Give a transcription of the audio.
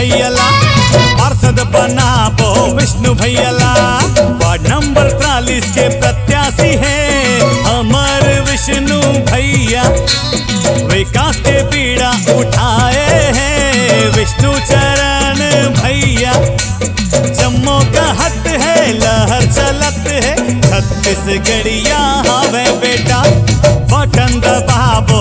भैयाला पार्षद बनाबो Vishnu भैयाला। Ward number 43 के प्रत्याशी है अमर विष्णु भैया। विकास के पीड़ा उठाए हैं विष्णु चरण भैया। जम्मू का हट है लहर चलत है छत्तीसगढ़िया हवे बेटा। बटन दबाबो